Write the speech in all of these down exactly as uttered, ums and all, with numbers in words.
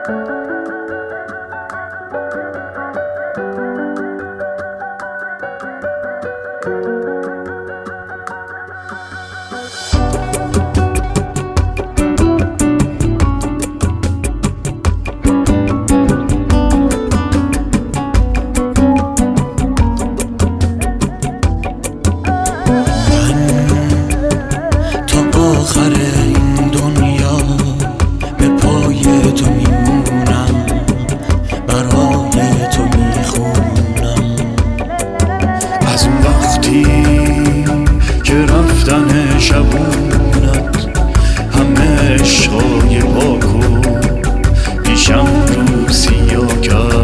شبونت همه عشقای پاکو پیشم رو سیاه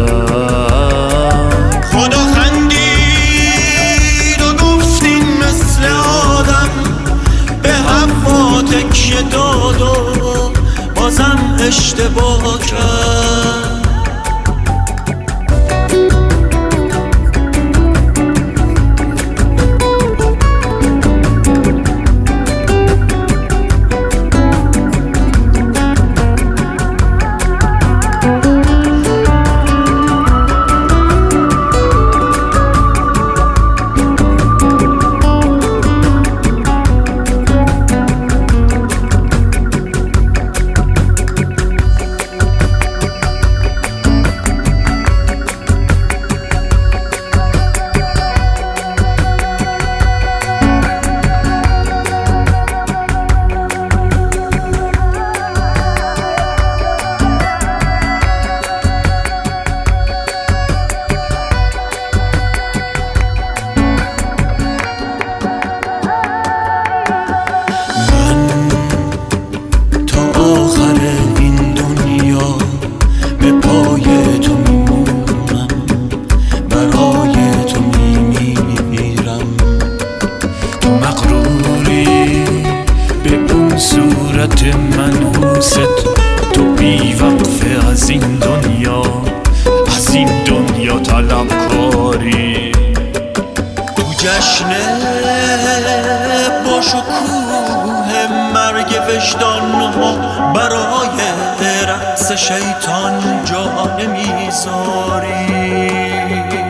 کرد. خدا خندید و گفتین مثل آدم به هوا تکیه داد و بازم اشتباه کرد. صورت منحوست تو بی وقفه از این دنیا، از این دنیا طلبکاری. تو جشن با شکوه مرگ وجدانها برای رقص شیطان جا نمیذاری.